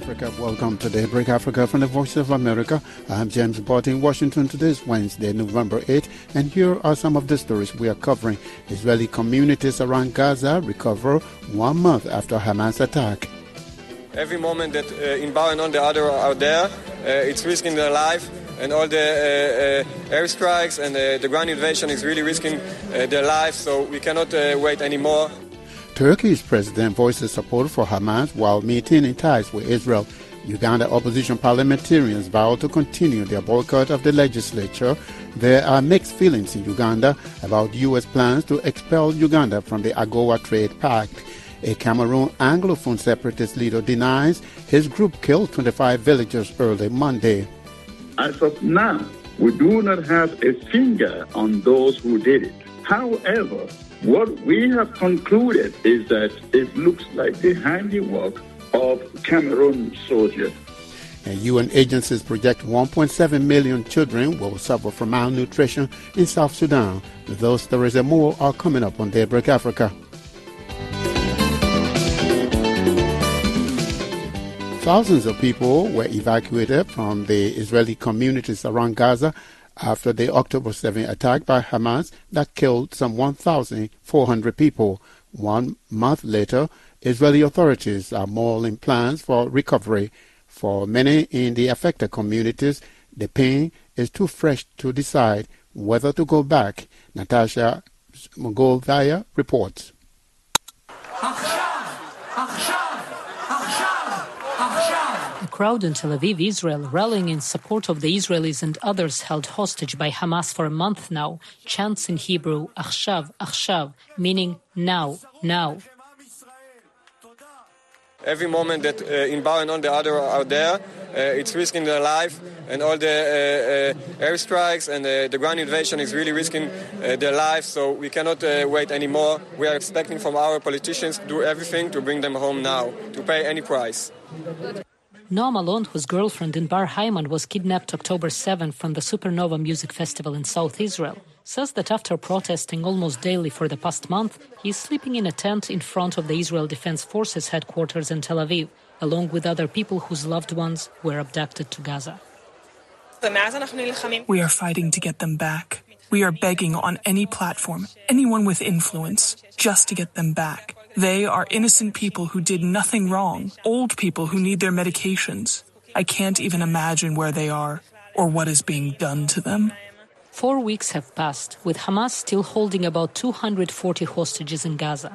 Africa. Welcome to Daybreak Africa from the Voice of America. I'm James Bott in Washington. Today is Wednesday, November 8th, and here are some of the stories we are covering. Israeli communities around Gaza recover 1 month after Hamas attack. Every moment that Inbar and all the other are there, it's risking their life, and all the airstrikes and the ground invasion is really risking their life, so we cannot wait anymore. Turkey's president voices support for Hamas while maintaining ties with Israel. Uganda opposition parliamentarians vow to continue their boycott of the legislature. There are mixed feelings in Uganda about U.S. plans to expel Uganda from the AGOA Trade Pact. A Cameroon Anglophone separatist leader denies his group killed 25 villagers early Monday. As of now, we do not have a finger on those who did it. However, what we have concluded is that it looks like the handiwork of Cameroon soldiers. And UN agencies project 1.7 million children will suffer from malnutrition in South Sudan. Those stories and more are coming up on Daybreak Africa. Thousands of people were evacuated from the Israeli communities around Gaza after the October 7 attack by Hamas that killed some 1,400 people. 1 month later, Israeli authorities are mulling plans for recovery. For many in the affected communities, the pain is too fresh to decide whether to go back. Natasha Mogovaya reports. A crowd in Tel Aviv, Israel, rallying in support of the Israelis and others held hostage by Hamas for a month now, chants in Hebrew, Achshav, Achshav, meaning now, now. Every moment that Inbar and all the other are there, it's risking their life, and all the airstrikes and the ground invasion is really risking their life, so we cannot wait anymore. We are expecting from our politicians to do everything to bring them home now, to pay any price. Noam Alon, whose girlfriend Inbar Hayman was kidnapped October 7 from the Supernova Music Festival in South Israel, says that after protesting almost daily for the past month, he is sleeping in a tent in front of the Israel Defense Forces headquarters in Tel Aviv, along with other people whose loved ones were abducted to Gaza. We are fighting to get them back. We are begging on any platform, anyone with influence, just to get them back. They are innocent people who did nothing wrong, old people who need their medications. I can't even imagine where they are or what is being done to them. 4 weeks have passed, with Hamas still holding about 240 hostages in Gaza.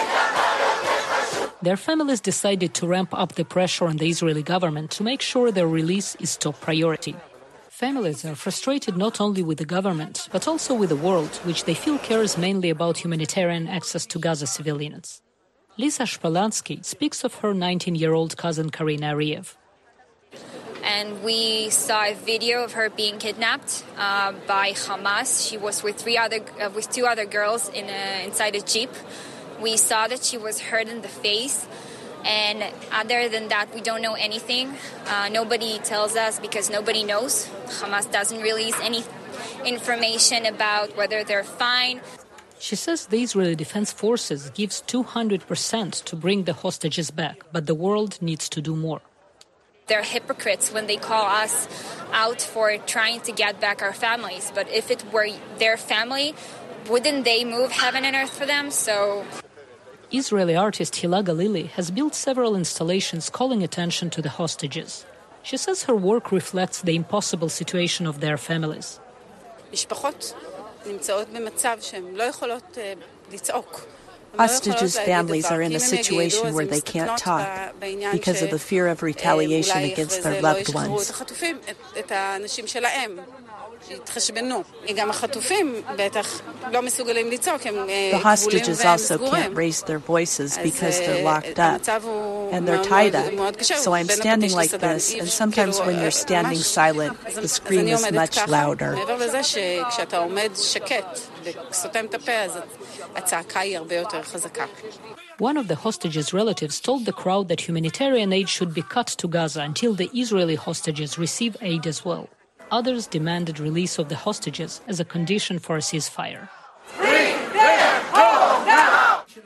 Their families decided to ramp up the pressure on the Israeli government to make sure their release is top priority. Families are frustrated not only with the government, but also with the world, which they feel cares mainly about humanitarian access to Gaza civilians. Lisa Shpalansky speaks of her 19-year-old cousin Karina Ariev. And we saw a video of her being kidnapped by Hamas. She was with two other girls inside a jeep. We saw that she was hurt in the face. And other than that, we don't know anything. Nobody tells us because nobody knows. Hamas doesn't release any information about whether they're fine. She says the Israeli Defense Forces gives 200% to bring the hostages back, but the world needs to do more. They're hypocrites when they call us out for trying to get back our families. But if it were their family, wouldn't they move heaven and earth for them? So Israeli artist Hila Galili has built several installations calling attention to the hostages. She says her work reflects the impossible situation of their families. Hostages' families are in a situation where they can't talk because of the fear of retaliation against their loved ones. The hostages also can't raise their voices because they're locked up and they're tied up. So I'm standing like this, and sometimes when you're standing silent, the scream is much louder. One of the hostages' relatives told the crowd that humanitarian aid should be cut to Gaza until the Israeli hostages receive aid as well. Others demanded release of the hostages as a condition for a ceasefire. Bring them home now!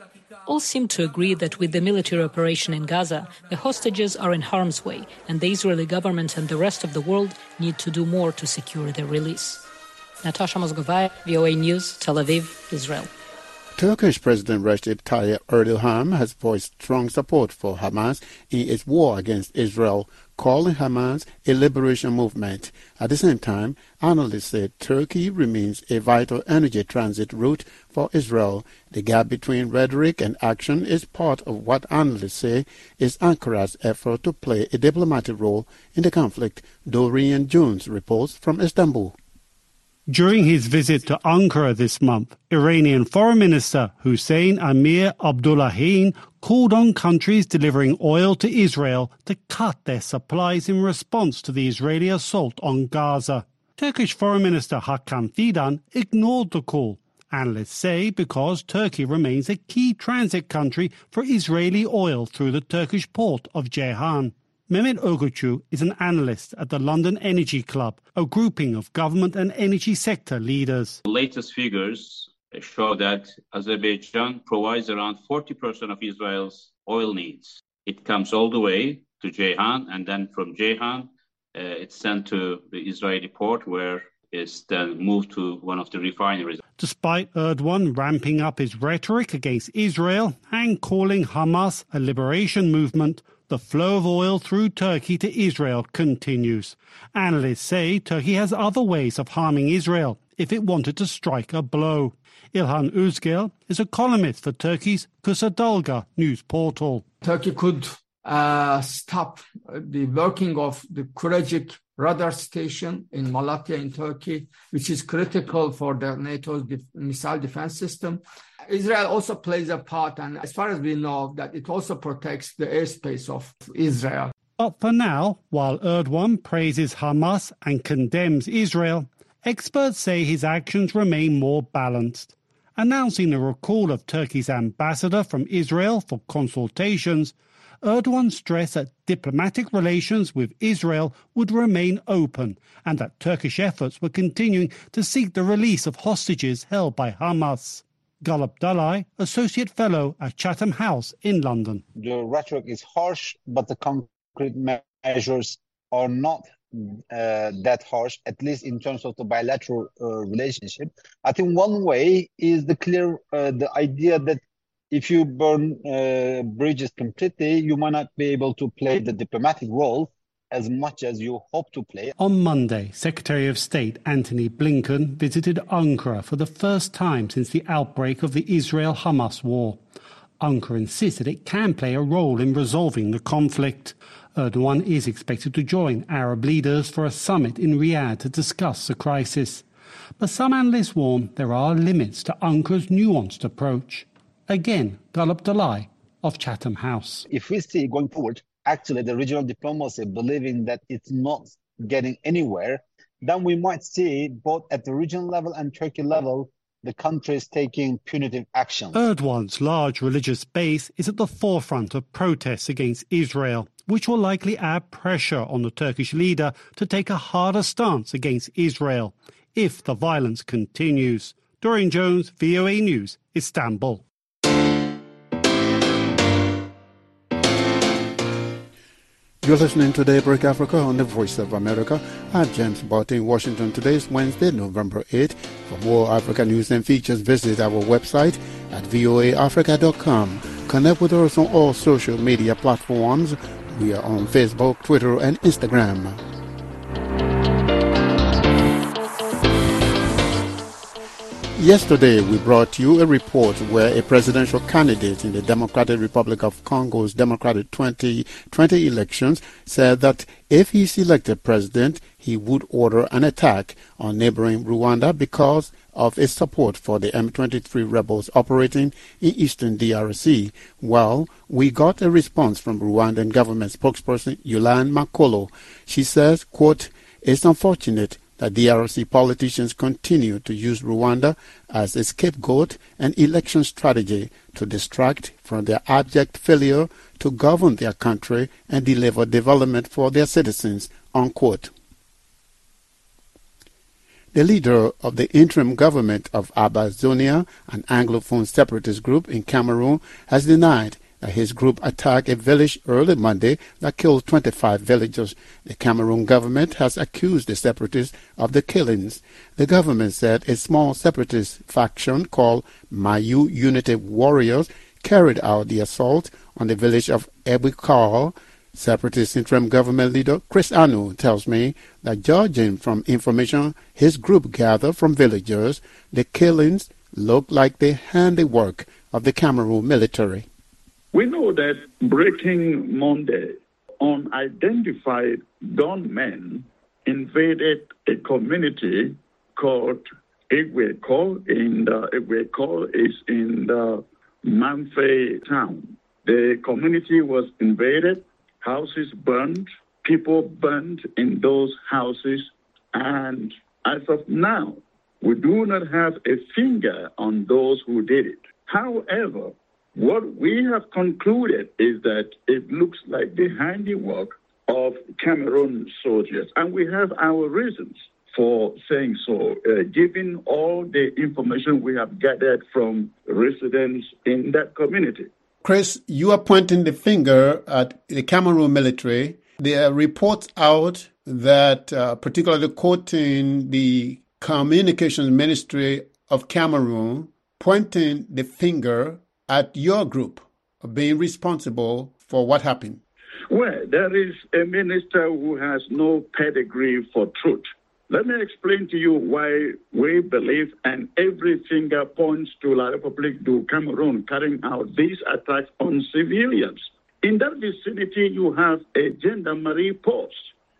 all seem to agree that with the military operation in Gaza, the hostages are in harm's way, and the Israeli government and the rest of the world need to do more to secure their release. Natasha Mozgovaya, VOA News, Tel Aviv, Israel. Turkish President Recep Tayyip Erdogan has voiced strong support for Hamas in its war against Israel, calling Hamas a liberation movement. At the same time, analysts said Turkey remains a vital energy transit route for Israel. The gap between rhetoric and action is part of what analysts say is Ankara's effort to play a diplomatic role in the conflict. Dorian Jones reports from Istanbul. During his visit to Ankara this month, Iranian Foreign Minister Hussein Amir Abdullahian called on countries delivering oil to Israel to cut their supplies in response to the Israeli assault on Gaza. Turkish Foreign Minister Hakan Fidan ignored the call. Analysts say because Turkey remains a key transit country for Israeli oil through the Turkish port of Ceyhan. Mehmet Ogucu is an analyst at the London Energy Club, a grouping of government and energy sector leaders. The latest figures show that Azerbaijan provides around 40% of Israel's oil needs. It comes all the way to Ceyhan, and then from Ceyhan, it's sent to the Israeli port, where it's then moved to one of the refineries. Despite Erdogan ramping up his rhetoric against Israel and calling Hamas a liberation movement, the flow of oil through Turkey to Israel continues. Analysts say Turkey has other ways of harming Israel if it wanted to strike a blow. İlhan Özgel is a columnist for Turkey's Kısa Dalga news portal. Turkey could stop the working of the Kurecik radar station in Malatya in Turkey, which is critical for the NATO's missile defense system. Israel also plays a part, and as far as we know, that it also protects the airspace of Israel. But for now, while Erdogan praises Hamas and condemns Israel, experts say his actions remain more balanced. Announcing the recall of Turkey's ambassador from Israel for consultations, Erdogan stressed that diplomatic relations with Israel would remain open and that Turkish efforts were continuing to seek the release of hostages held by Hamas. Galip Dalai, Associate Fellow at Chatham House in London. The rhetoric is harsh, but the concrete measures are not that harsh, at least in terms of the bilateral relationship. I think one way is the idea that if you burn bridges completely, you might not be able to play the diplomatic role as much as you hope to play. On Monday, Secretary of State Antony Blinken visited Ankara for the first time since the outbreak of the Israel-Hamas war. Ankara insisted it can play a role in resolving the conflict. Erdogan is expected to join Arab leaders for a summit in Riyadh to discuss the crisis. But some analysts warn there are limits to Ankara's nuanced approach. Again, Galip Dalai of Chatham House. If we see going forward, actually the regional diplomacy believing that it's not getting anywhere, then we might see both at the regional level and Turkey level, the countries taking punitive action. Erdogan's large religious base is at the forefront of protests against Israel, which will likely add pressure on the Turkish leader to take a harder stance against Israel if the violence continues. Dorian Jones, VOA News, Istanbul. You're listening to Daybreak Africa on the Voice of America. I'm James Barton in Washington. Today is Wednesday, November 8th. For more Africa news and features, visit our website at voaafrica.com. Connect with us on all social media platforms. We are on Facebook, Twitter, and Instagram. Yesterday, we brought you a report where a presidential candidate in the Democratic Republic of Congo's Democratic 2020 elections said that if he's elected president, he would order an attack on neighboring Rwanda because of its support for the M23 rebels operating in eastern DRC. Well, we got a response from Rwandan government spokesperson Yolande Makolo. She says, quote, "It's unfortunate that DRC politicians continue to use Rwanda as a scapegoat and election strategy to distract from their abject failure to govern their country and deliver development for their citizens," unquote. The leader of the interim government of Ambazonia, an Anglophone separatist group in Cameroon, has denied that his group attacked a village early Monday that killed 25 villagers. The Cameroon government has accused the separatists of the killings. The government said a small separatist faction called Mayu Unity Warriors carried out the assault on the village of Ebikal. Separatist interim government leader Chris Anu tells me that judging from information his group gathered from villagers, the killings look like the handiwork of the Cameroon military. We know that breaking Monday, unidentified gunmen invaded a community called Egweko. Egweko is in the Manfei town. The community was invaded. Houses burned, people burned in those houses, and as of now, we do not have a finger on those who did it. However, what we have concluded is that it looks like the handiwork of Cameroon soldiers, and we have our reasons for saying so, given all the information we have gathered from residents in that community. Chris, you are pointing the finger at the Cameroon military. There are reports out that, particularly quoting the Communications Ministry of Cameroon, pointing the finger at your group being responsible for what happened. Well, there is a minister who has no pedigree for truth. Let me explain to you why we believe, and every finger points to La République du Cameroun carrying out these attacks on civilians. In that vicinity, you have a gendarmerie post.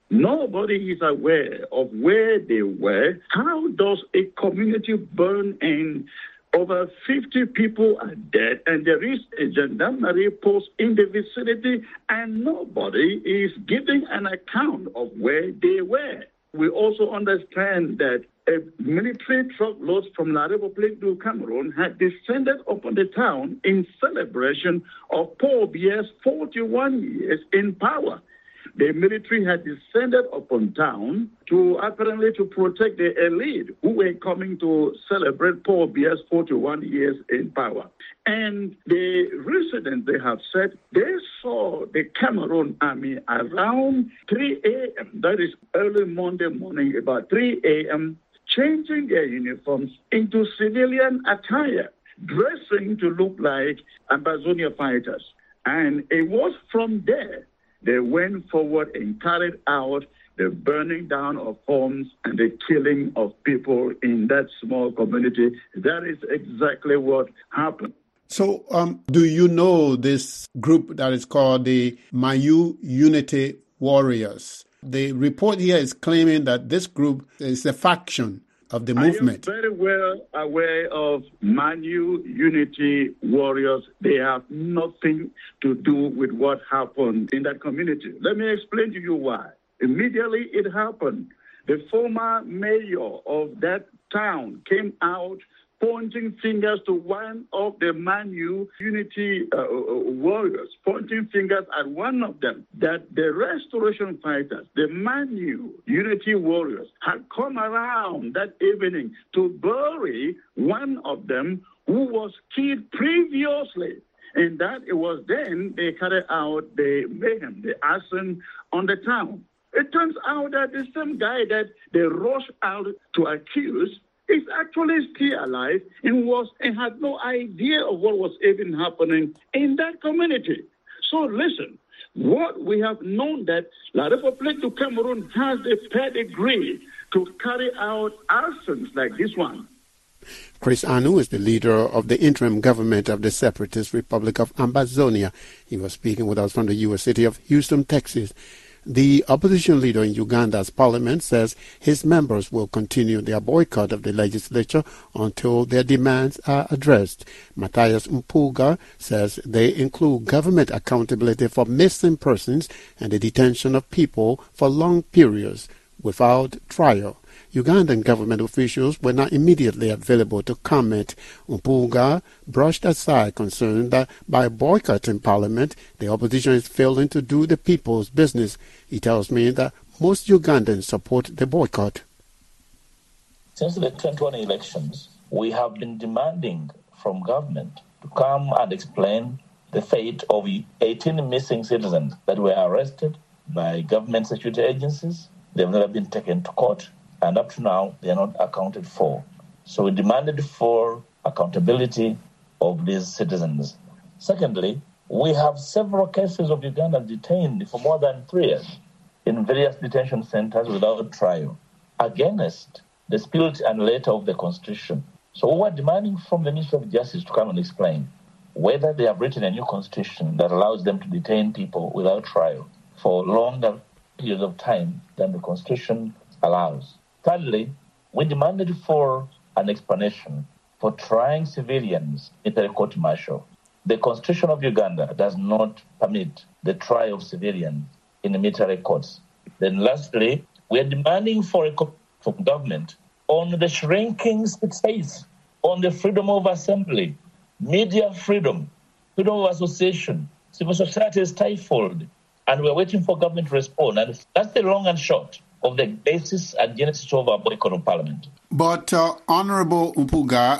Nobody is aware of where they were. How does a community burn and over 50 people are dead, and there is a gendarmerie post in the vicinity, and nobody is giving an account of where they were? We also understand that a military truckload from La République du Cameroun had descended upon the town in celebration of Paul Biya's 41 years in power. The military had descended upon town to protect the elite who were coming to celebrate Paul Biya's 41 years in power. And the residents, they have said, they saw the Cameroon army around 3 a.m., that is early Monday morning, about 3 a.m., changing their uniforms into civilian attire, dressing to look like Ambazonia fighters. And it was from there they went forward and carried out the burning down of homes and the killing of people in that small community. That is exactly what happened. So, do you know this group that is called the Mayu Unity Warriors? The report here is claiming that this group is a faction of the movement. I am very well aware of Mayu Unity Warriors. They have nothing to do with what happened in that community. Let me explain to you why. Immediately it happened, the former mayor of that town came out pointing fingers to one of the Mayu Unity warriors, pointing fingers at one of them, that the restoration fighters, the Mayu Unity warriors, had come around that evening to bury one of them who was killed previously. And that it was then they carried out the mayhem, the arson on the town. It turns out that the same guy that they rushed out to accuse is actually still alive and had no idea of what was even happening in that community. So listen, what we have known that La République du Cameroun has the pedigree to carry out arsons like this one. Chris Anu is the leader of the interim government of the separatist Republic of Ambazonia. He was speaking with us from the U.S. city of Houston, Texas. The opposition leader in Uganda's parliament says his members will continue their boycott of the legislature until their demands are addressed. Matthias Mpuga says they include government accountability for missing persons and the detention of people for long periods without trial. Ugandan government officials were not immediately available to comment. Mpuga brushed aside concern that by boycotting parliament, the opposition is failing to do the people's business. He tells me that most Ugandans support the boycott. Since the 2020 elections, we have been demanding from government to come and explain the fate of 18 missing citizens that were arrested by government security agencies. They've never been taken to court, and up to now, they are not accounted for. So we demanded for accountability of these citizens. Secondly, we have several cases of Ugandans detained for more than 3 years in various detention centers without trial, against the spirit and letter of the Constitution. So we are demanding from the Ministry of Justice to come and explain whether they have written a new constitution that allows them to detain people without trial for longer periods of time than the Constitution allows. Thirdly, we demanded for an explanation for trying civilians in a court-martial. The Constitution of Uganda does not permit the trial of civilians in the military courts. Then lastly, we are demanding for a from government on the shrinking space, on the freedom of assembly, media freedom, freedom of association. Civil society is stifled, and we're waiting for government to respond. And that's the long and short of the basis and genesis of our boycott of parliament. But Honorable Mpuga,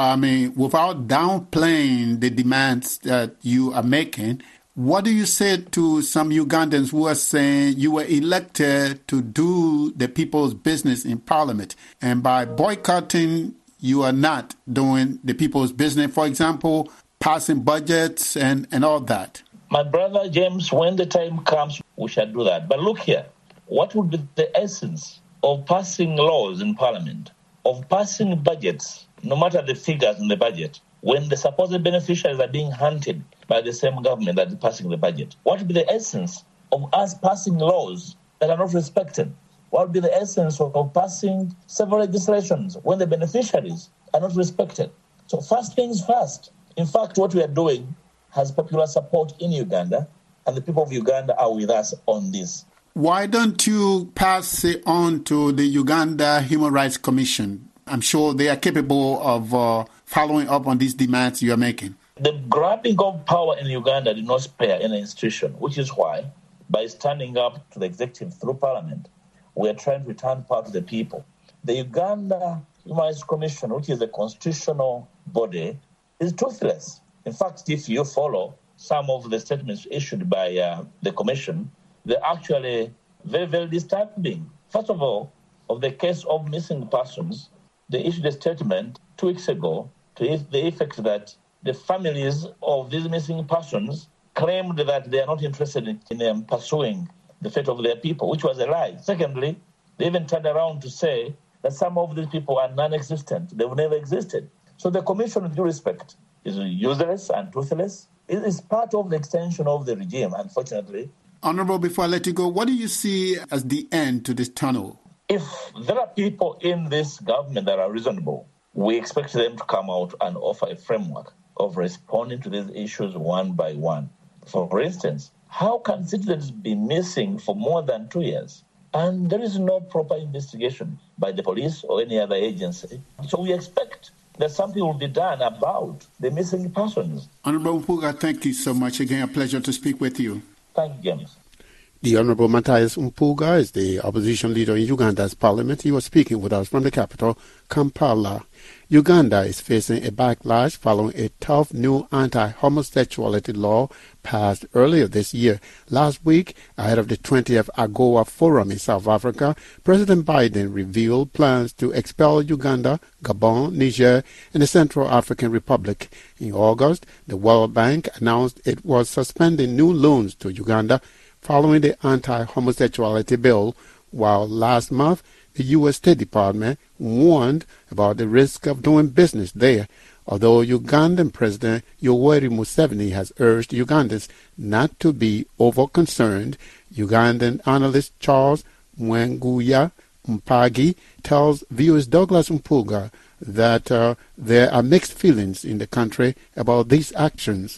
without downplaying the demands that you are making, what do you say to some Ugandans who are saying you were elected to do the people's business in parliament, and by boycotting, you are not doing the people's business, for example, passing budgets and all that? My brother James, when the time comes, we shall do that. But look here, what would be the essence of passing laws in parliament, of passing budgets, no matter the figures in the budget, when the supposed beneficiaries are being hunted by the same government that is passing the budget? What would be the essence of us passing laws that are not respected? What would be the essence of passing several legislations when the beneficiaries are not respected? So first things first. In fact, what we are doing has popular support in Uganda, and the people of Uganda are with us on this. Why don't you pass it on to the Uganda Human Rights Commission? I'm sure they are capable of following up on these demands you are making. The grabbing of power in Uganda did not spare any institution, which is why, by standing up to the executive through parliament, we are trying to return power to the people. The Uganda Human Rights Commission, which is a constitutional body, is toothless. In fact, if you follow some of the statements issued by the commission, they're actually very, very disturbing. First of all, of the case of missing persons, they issued a statement 2 weeks ago to the effect that the families of these missing persons claimed that they are not interested in pursuing the fate of their people, which was a lie. Secondly, they even turned around to say that some of these people are non-existent. They've never existed. So the commission, with due respect, is useless and toothless. It is part of the extension of the regime, unfortunately. Honorable, before I let you go, what do you see as the end to this tunnel? If there are people in this government that are reasonable, we expect them to come out and offer a framework of responding to these issues one by one. For instance, how can citizens be missing for more than 2 years and there is no proper investigation by the police or any other agency? So we expect that something will be done about the missing persons. Honorable Mpuga, thank you so much. Again, a pleasure to speak with you. Thank you, James. The Honorable Mathias Mpuga is the opposition leader in Uganda's parliament. He was speaking with us from the capital, Kampala. Uganda is facing a backlash following a tough new anti-homosexuality law passed earlier this year. Last week, ahead of the 20th AGOA Forum in South Africa, President Biden revealed plans to expel Uganda, Gabon, Niger, and the Central African Republic. In August, the World Bank announced it was suspending new loans to Uganda following the anti-homosexuality bill, while last month the U.S. State Department warned about the risk of doing business there, although Ugandan President Yoweri Museveni has urged Ugandans not to be over-concerned. Ugandan analyst Charles Mwenguya Mpagi tells viewers Douglas Mpuga that there are mixed feelings in the country about these actions.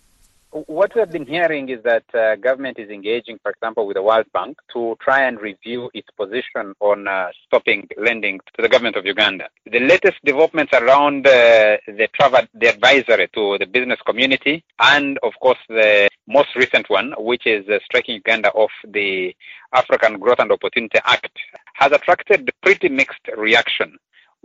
What we have been hearing is that government is engaging, for example, with the World Bank to try and review its position on stopping lending to the government of Uganda. The latest developments around the advisory to the business community, and of course the most recent one, which is striking Uganda off the African Growth and Opportunity Act, has attracted pretty mixed reaction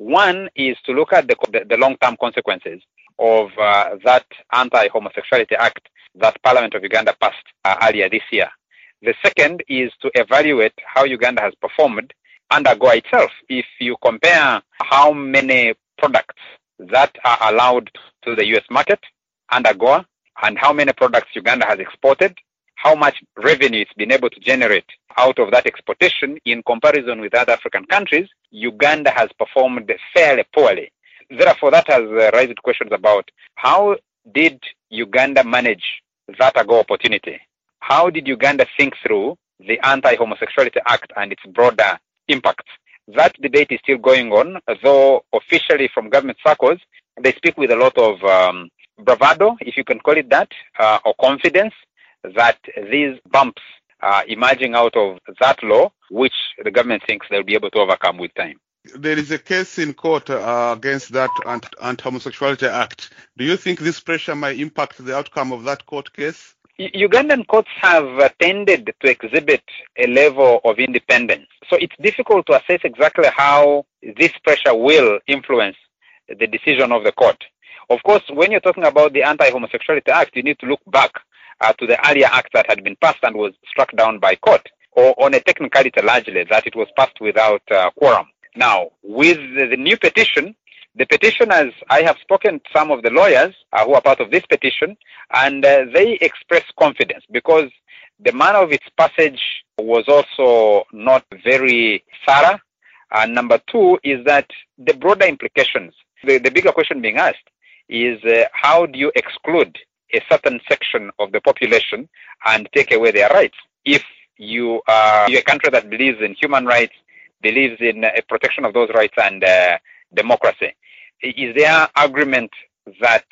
One is to look at the long-term consequences of that Anti-Homosexuality Act that Parliament of Uganda passed earlier this year. The second is to evaluate how Uganda has performed under GOA itself. If you compare how many products that are allowed to the US market under GOA and how many products Uganda has exported, how much revenue it's been able to generate out of that exportation in comparison with other African countries, Uganda has performed fairly poorly. Therefore, that has raised questions about how did Uganda manage that AGOA opportunity? How did Uganda think through the Anti-Homosexuality Act and its broader impact? That debate is still going on, though officially from government circles, they speak with a lot of bravado, if you can call it that, or confidence that these bumps are emerging out of that law, which the government thinks they'll be able to overcome with time. There is a case in court against that Anti-Homosexuality Act. Do you think this pressure might impact the outcome of that court case? Ugandan courts have tended to exhibit a level of independence. So it's difficult to assess exactly how this pressure will influence the decision of the court. Of course, when you're talking about the Anti-Homosexuality Act, you need to look back to the earlier act that had been passed and was struck down by court, or on a technicality largely, that it was passed without quorum. Now, with the new petition, the petitioners, I have spoken to some of the lawyers who are part of this petition, and they express confidence because the manner of its passage was also not very thorough. And number two is that the broader implications, the bigger question being asked is how do you exclude a certain section of the population and take away their rights? If you're a country that believes in human rights, believes in protection of those rights and democracy, is there argument that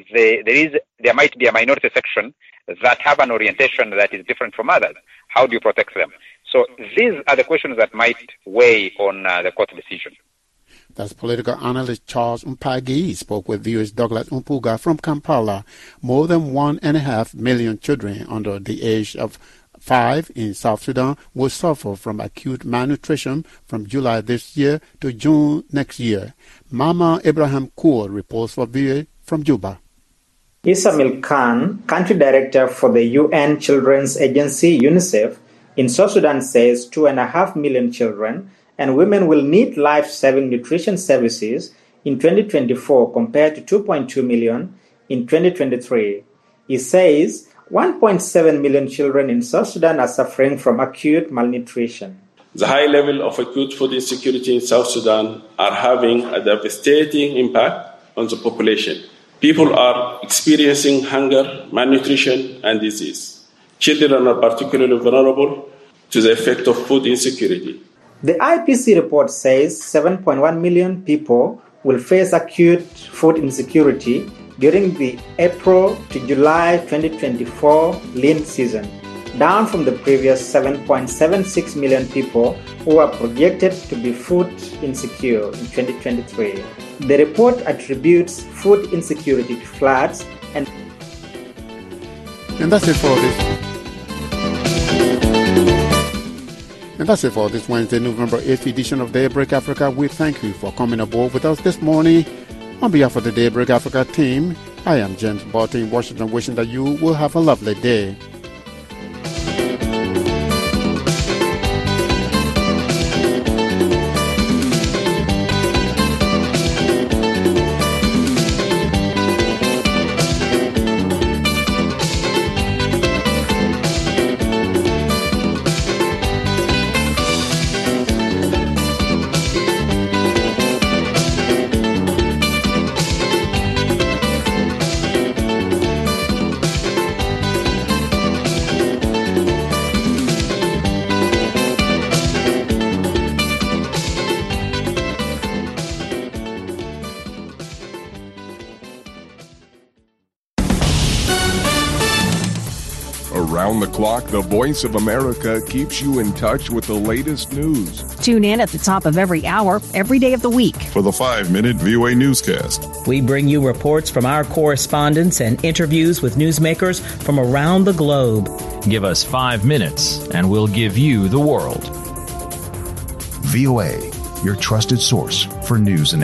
there might be a minority section that have an orientation that is different from others? How do you protect them? So these are the questions that might weigh on the court decision. That's political analyst Charles Mpagi spoke with viewers Douglas Mpuga from Kampala. More than 1.5 million children under the age of 5 in South Sudan will suffer from acute malnutrition from July this year to June next year. Mama Ibrahim Kour reports for VOA from Juba. Isamil Khan, country director for the UN Children's Agency UNICEF in South Sudan, says 2.5 million children and women will need life-saving nutrition services in 2024 compared to 2.2 million in 2023. He says 1.7 million children in South Sudan are suffering from acute malnutrition. The high level of acute food insecurity in South Sudan are having a devastating impact on the population. People are experiencing hunger, malnutrition, and disease. Children are particularly vulnerable to the effect of food insecurity. The IPC report says 7.1 million people will face acute food insecurity during the April to July 2024 lean season, down from the previous 7.76 million people who are projected to be food insecure in 2023. The report attributes food insecurity to floods and that's it for this. And that's it for this Wednesday, November 8th edition of Daybreak Africa. We thank you for coming aboard with us this morning. On behalf of the Daybreak Africa team, I am James Barton in Washington, wishing that you will have a lovely day. Around the clock, the Voice of America keeps you in touch with the latest news. Tune in at the top of every hour, every day of the week. For the 5-minute VOA newscast. We bring you reports from our correspondents and interviews with newsmakers from around the globe. Give us 5 minutes, and we'll give you the world. VOA, your trusted source for news and